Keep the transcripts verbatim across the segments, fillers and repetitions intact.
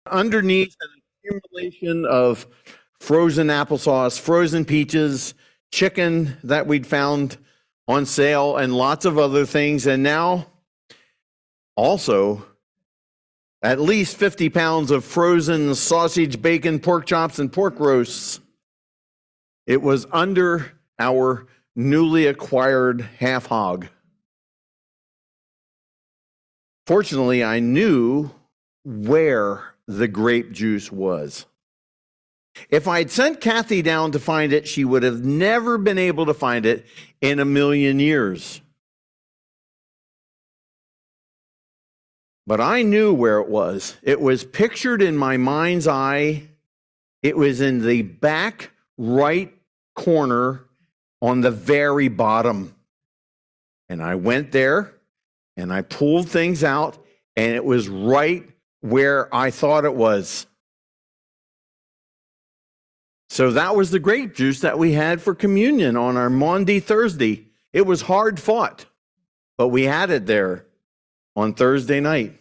Underneath an accumulation of frozen applesauce, frozen peaches, chicken that we'd found on sale, and lots of other things. And now also at least fifty pounds of frozen sausage, bacon, pork chops, and pork roasts. It was under our newly acquired half hog. Fortunately, I knew where the grape juice was. If I'd sent Kathy down to find it, she would have never been able to find it in a million years. But I knew where it was. It was pictured in my mind's eye. It was in the back right corner on the very bottom. And I went there and I pulled things out, and it was right where I thought it was. So that was the grape juice that we had for communion on our Maundy Thursday. It was hard fought, but we had it there on Thursday night.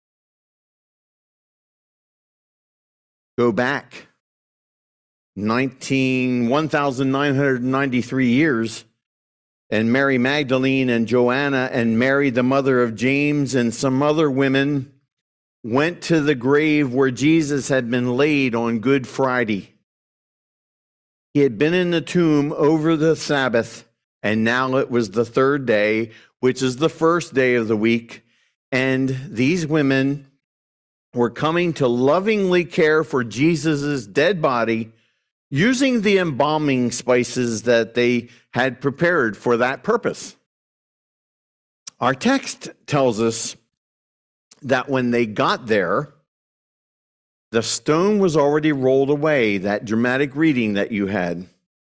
Go back nineteen, one thousand nine hundred ninety-three years, and Mary Magdalene and Joanna and Mary, the mother of James, and some other women went to the grave where Jesus had been laid on Good Friday. He had been in the tomb over the Sabbath, and now it was the third day, which is the first day of the week. And these women were coming to lovingly care for Jesus' dead body using the embalming spices that they had prepared for that purpose. Our text tells us that when they got there, the stone was already rolled away, that dramatic reading that you had.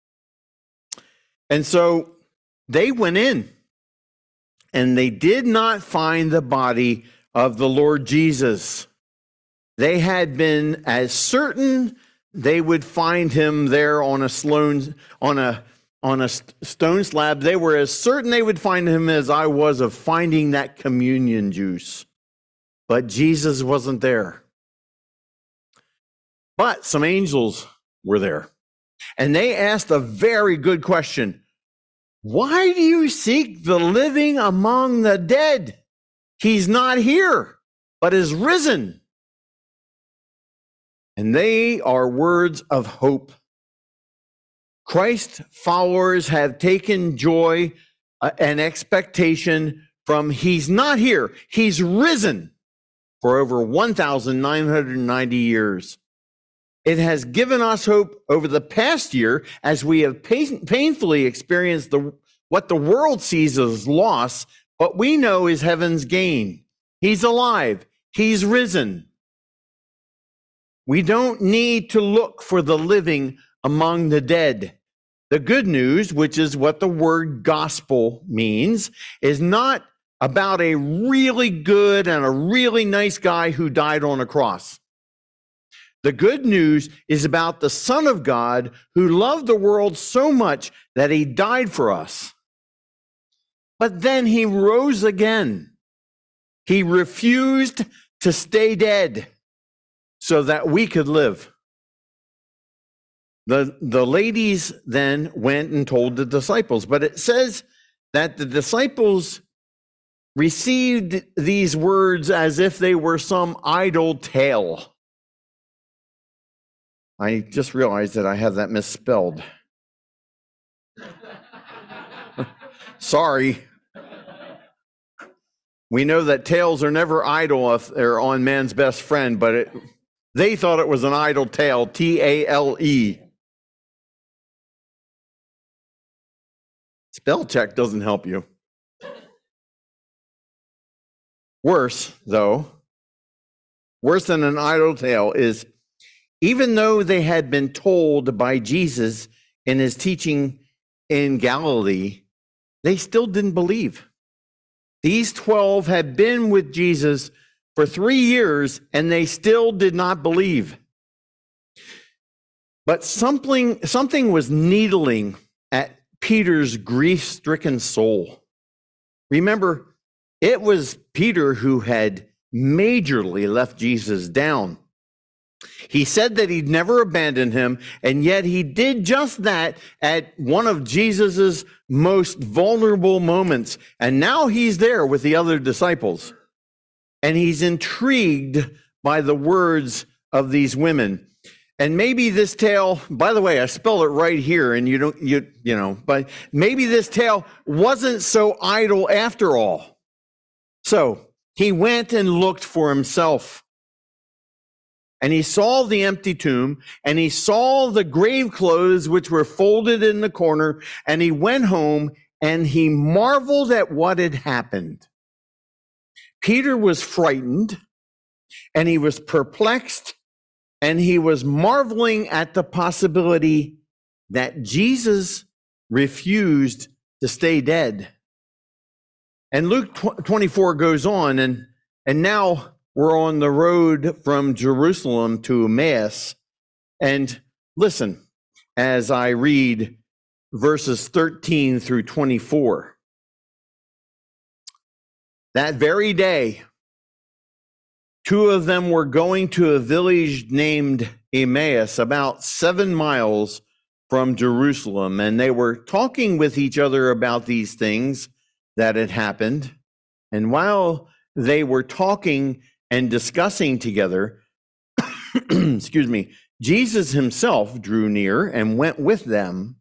And so they went in, and they did not find the body of the Lord Jesus. They had been as certain they would find him there on a Sloan, on a on a stone slab. They were as certain they would find him as I was of finding that communion juice. But Jesus wasn't there. But some angels were there. And they asked a very good question. Why do you seek the living among the dead? He's not here, but is risen. And they are words of hope. Christ's followers have taken joy uh, and expectation from he's not here, he's risen for over one thousand nine hundred ninety years. It has given us hope over the past year as we have pain, painfully experienced the, what the world sees as loss, but we know is heaven's gain. He's alive. He's risen. We don't need to look for the living among the dead. The good news, which is what the word gospel means, is not about a really good and a really nice guy who died on a cross. The good news is about the Son of God who loved the world so much that he died for us. But then he rose again. He refused to stay dead so that we could live. The, the ladies then went and told the disciples, but it says that the disciples received these words as if they were some idle tale. I just realized that I have that misspelled. Sorry. We know that tales are never idle if they're on man's best friend, but it, they thought it was an idle tale, T A L E. Spell check doesn't help you. Worse, though, worse than an idle tale is, even though they had been told by Jesus in his teaching in Galilee, they still didn't believe. These twelve had been with Jesus for three years, and they still did not believe. But something, something was needling at Peter's grief-stricken soul. Remember, it was Peter who had majorly left Jesus down. He said that he'd never abandon him, and yet he did just that at one of Jesus's most vulnerable moments. And now he's there with the other disciples, and he's intrigued by the words of these women. And maybe this tale, by the way, I spell it right here, and you don't, you, you know, but maybe this tale wasn't so idle after all. So he went and looked for himself. And he saw the empty tomb, and he saw the grave clothes which were folded in the corner, and he went home and he marveled at what had happened. Peter was frightened, and he was perplexed, and he was marveling at the possibility that Jesus refused to stay dead. And Luke twenty-four goes on, and, and now we're on the road from Jerusalem to Emmaus. And listen, as I read verses thirteen through twenty-four. That very day, two of them were going to a village named Emmaus, about seven miles from Jerusalem, and they were talking with each other about these things that had happened. And while they were talking and discussing together, excuse me, Jesus himself drew near and went with them,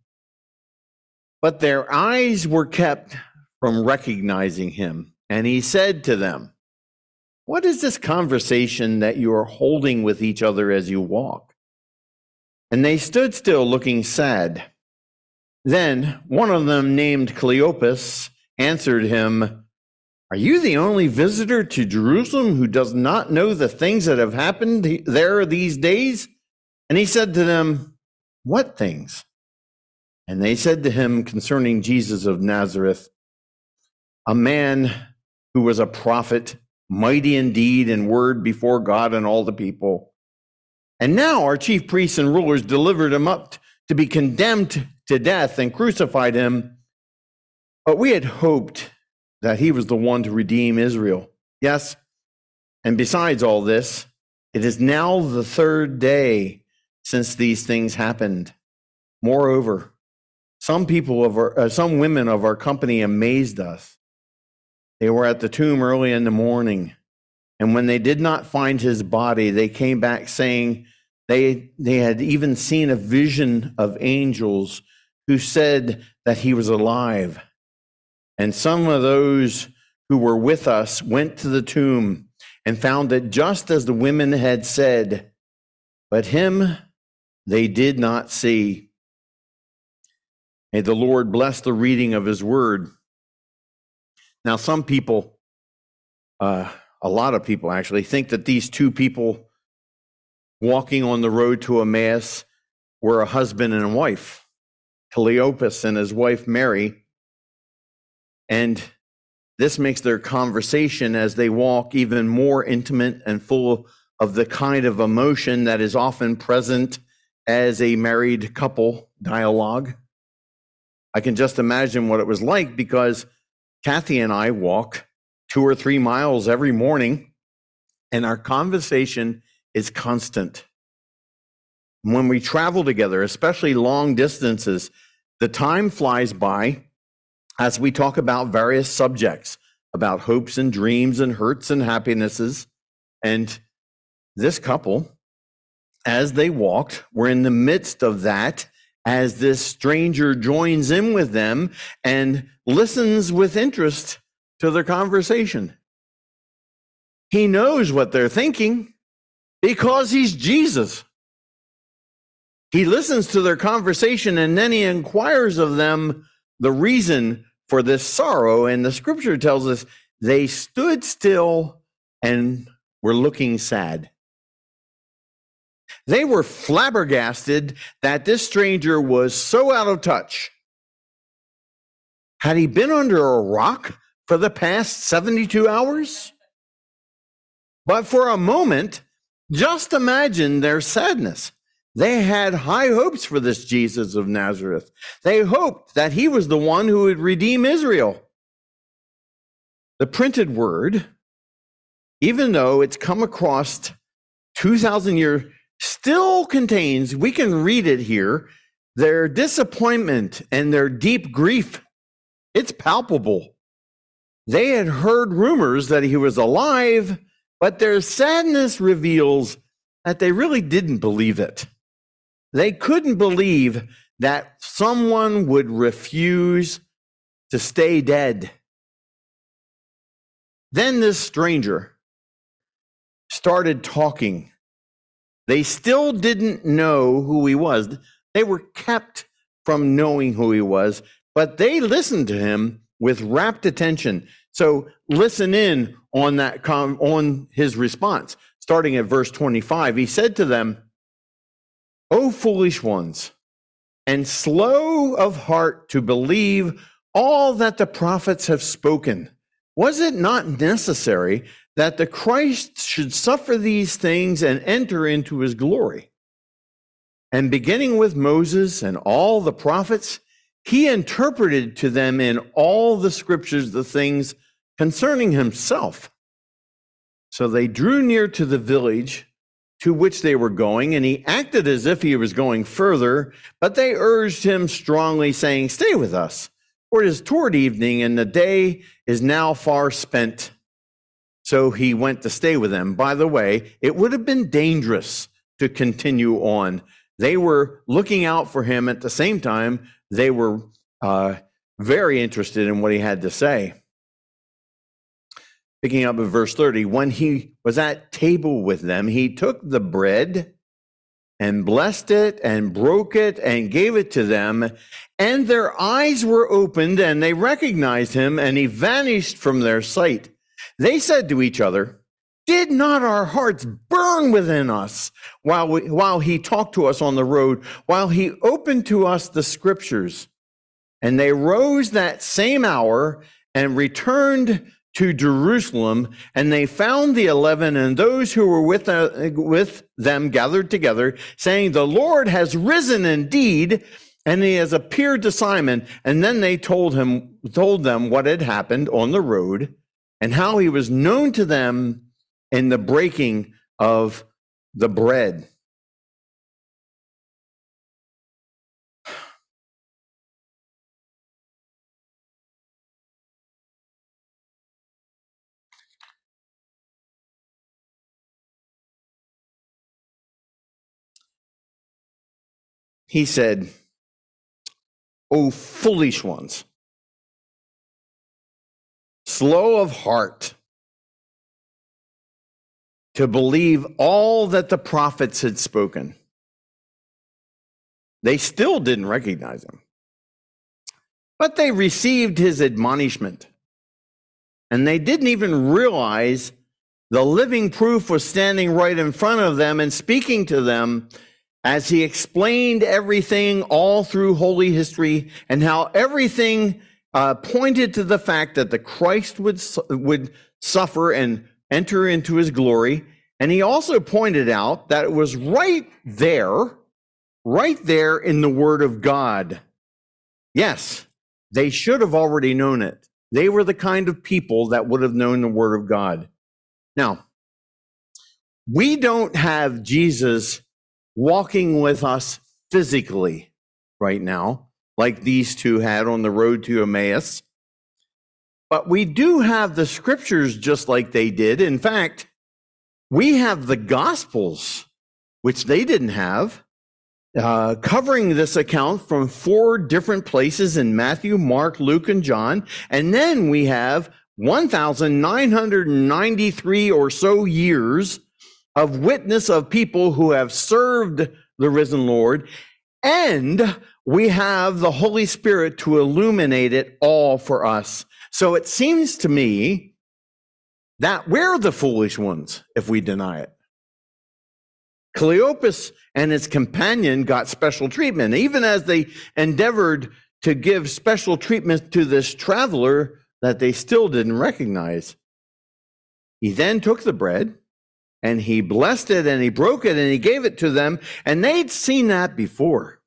but their eyes were kept from recognizing him. And he said to them, "What is this conversation that you are holding with each other as you walk?" And they stood still, looking sad. Then one of them, named Cleopas, answered him, "Are you the only visitor to Jerusalem who does not know the things that have happened there these days?" And he said to them, "What things?" And they said to him concerning Jesus of Nazareth, "A man who was a prophet, mighty in deed and word before God and all the people. And now our chief priests and rulers delivered him up to be condemned to death and crucified him. But we had hoped that he was the one to redeem Israel. Yes, and besides all this, it is now the third day since these things happened. Moreover, some people of our, uh, some women of our company amazed us. They were at the tomb early in the morning, and when they did not find his body, they came back saying they, they had even seen a vision of angels who said that he was alive. And some of those who were with us went to the tomb and found it just as the women had said, but him they did not see." May the Lord bless the reading of his word. Now, some people, uh, a lot of people actually, think that these two people walking on the road to Emmaus were a husband and a wife, Cleopas and his wife Mary. And this makes their conversation as they walk even more intimate and full of the kind of emotion that is often present as a married couple dialogue. I can just imagine what it was like, because Kathy and I walk two or three miles every morning, and our conversation is constant. When we travel together, especially long distances, the time flies by as we talk about various subjects, about hopes and dreams and hurts and happinesses. And this couple, as they walked, were in the midst of that, as this stranger joins in with them and listens with interest to their conversation. He knows what they're thinking because he's Jesus. He listens to their conversation, and then he inquires of them the reason for this sorrow. And the scripture tells us they stood still and were looking sad. They were flabbergasted that this stranger was so out of touch. Had he been under a rock for the past seventy-two hours? But for a moment, just imagine their sadness. They had high hopes for this Jesus of Nazareth. They hoped that he was the one who would redeem Israel. The printed word, even though it's come across two thousand years still contains, we can read it here, their disappointment and their deep grief. It's palpable. They had heard rumors that he was alive, but their sadness reveals that they really didn't believe it. They couldn't believe that someone would refuse to stay dead. Then this stranger started talking. They still didn't know who he was. They were kept from knowing who he was, but they listened to him with rapt attention. So listen in on that com- on his response. Starting at verse twenty-five, he said to them, "O foolish ones, and slow of heart to believe all that the prophets have spoken. Was it not necessary that the Christ should suffer these things and enter into his glory? And beginning with Moses and all the prophets, he interpreted to them in all the scriptures the things concerning himself. So they drew near to the village to which they were going, and he acted as if he was going further, but they urged him strongly, saying, 'Stay with us, for it is toward evening, and the day is now far spent.' So he went to stay with them. By the way, it would have been dangerous to continue on. They were looking out for him. At the same time, they were uh, very interested in what he had to say. Picking up at verse thirty, when he was at table with them, he took the bread and blessed it and broke it and gave it to them. And their eyes were opened and they recognized him, and he vanished from their sight. They said to each other, 'Did not our hearts burn within us while we, while he talked to us on the road, while he opened to us the scriptures?' And they rose that same hour and returned to Jerusalem, and they found the eleven and those who were with, uh, with them gathered together, saying, 'The Lord has risen indeed, and he has appeared to Simon.' And then they told him, told them what had happened on the road, and how he was known to them in the breaking of the bread." He said, "O foolish ones, slow of heart to believe all that the prophets had spoken." They still didn't recognize him, but they received his admonishment, and they didn't even realize the living proof was standing right in front of them and speaking to them as he explained everything all through Holy History, and how everything uh, pointed to the fact that the Christ would, would suffer and enter into his glory. And he also pointed out that it was right there, right there in the Word of God. Yes, they should have already known it. They were the kind of people that would have known the Word of God. Now, we don't have Jesus walking with us physically right now, like these two had on the road to Emmaus. But we do have the scriptures just like they did. In fact, we have the Gospels, which they didn't have, uh, covering this account from four different places in Matthew, Mark, Luke, and John. And then we have one thousand nine hundred ninety-three or so years of witness of people who have served the risen Lord, and we have the Holy Spirit to illuminate it all for us. So it seems to me that we're the foolish ones if we deny it. Cleopas and his companion got special treatment, even as they endeavored to give special treatment to this traveler that they still didn't recognize. He then took the bread, and he blessed it, and he broke it, and he gave it to them. And they'd seen that before.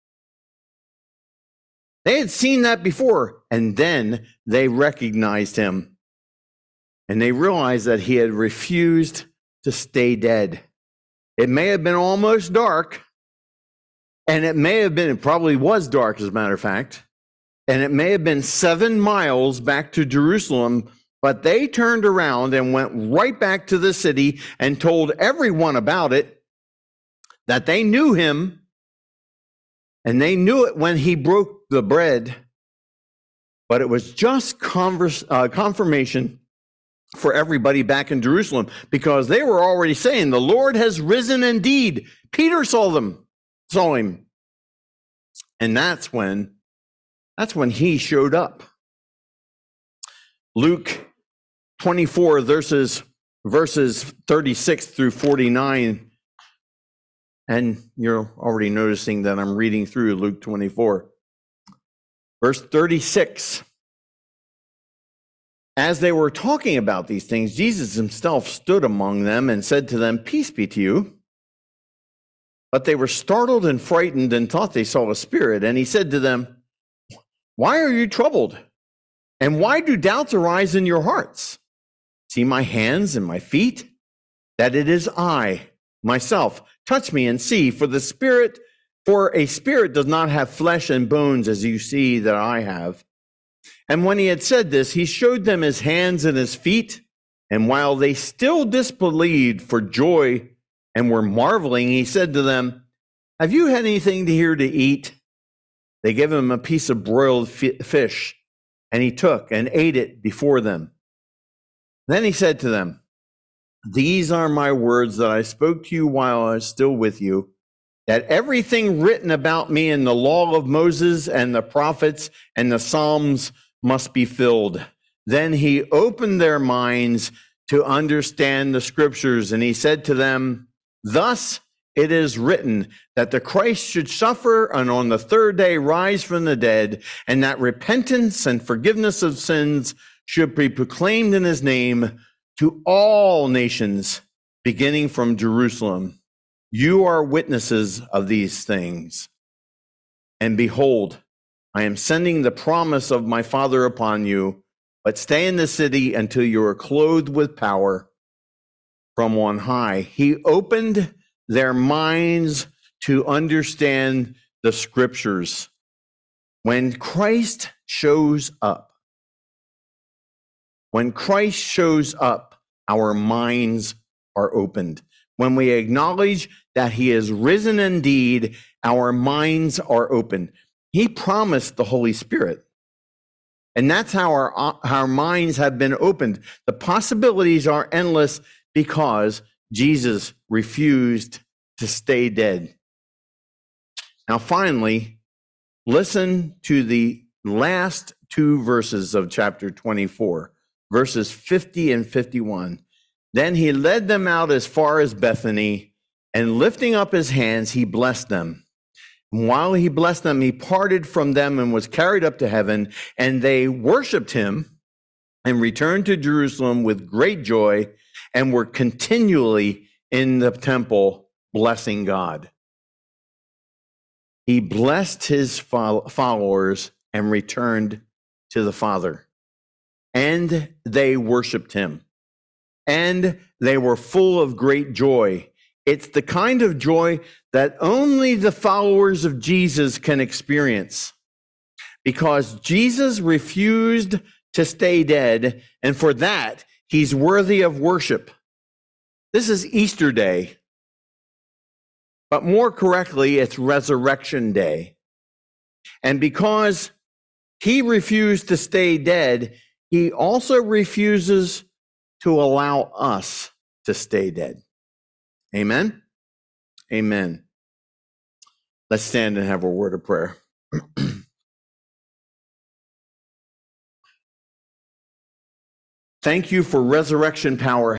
They had seen that before. And then they recognized him. And they realized that he had refused to stay dead. It may have been almost dark, and it may have been, it probably was dark, as a matter of fact, and it may have been seven miles back to Jerusalem, but they turned around and went right back to the city and told everyone about it, that they knew him, and they knew it when he broke the bread, but it was just converse, uh, confirmation for everybody back in Jerusalem, because they were already saying, the Lord has risen indeed. Peter saw them, saw him. And that's when, that's when he showed up. Luke twenty-four, verses, verses thirty-six through forty-nine. And you're already noticing that I'm reading through Luke twenty-four. Verse thirty-six. As they were talking about these things, Jesus himself stood among them and said to them, "Peace be to you." But they were startled and frightened and thought they saw a spirit. And he said to them, "Why are you troubled? And why do doubts arise in your hearts? See my hands and my feet, that it is I, myself. Touch me and see, for the spirit, for a spirit does not have flesh and bones as you see that I have." And when he had said this, he showed them his hands and his feet. And while they still disbelieved for joy and were marveling, he said to them, "Have you had anything to here to eat?" They gave him a piece of broiled fish, and he took and ate it before them. Then he said to them, "These are my words that I spoke to you while I was still with you, that everything written about me in the law of Moses and the prophets and the Psalms must be filled." Then he opened their minds to understand the scriptures, and he said to them, "Thus it is written that the Christ should suffer and on the third day rise from the dead, and that repentance and forgiveness of sins should be proclaimed in his name to all nations, beginning from Jerusalem. You are witnesses of these things. And behold, I am sending the promise of my Father upon you, but stay in the city until you are clothed with power from on high." He opened their minds to understand the scriptures. When Christ shows up, when Christ shows up, our minds are opened. When we acknowledge that he is risen indeed, our minds are open. He promised the Holy Spirit. And that's how our, our minds have been opened. The possibilities are endless because Jesus refused to stay dead. Now, finally, listen to the last two verses of chapter twenty-four, verses fifty and fifty-one. Then he led them out as far as Bethany, and lifting up his hands, he blessed them. And while he blessed them, he parted from them and was carried up to heaven, and they worshiped him and returned to Jerusalem with great joy and were continually in the temple blessing God. He blessed his followers and returned to the Father, and they worshiped him, and they were full of great joy. It's the kind of joy that only the followers of Jesus can experience, because Jesus refused to stay dead, and for that, he's worthy of worship. This is Easter Day, but more correctly, it's Resurrection Day. And because he refused to stay dead, he also refuses to allow us to stay dead. Amen? Amen. Let's stand and have a word of prayer. Thank you for resurrection power.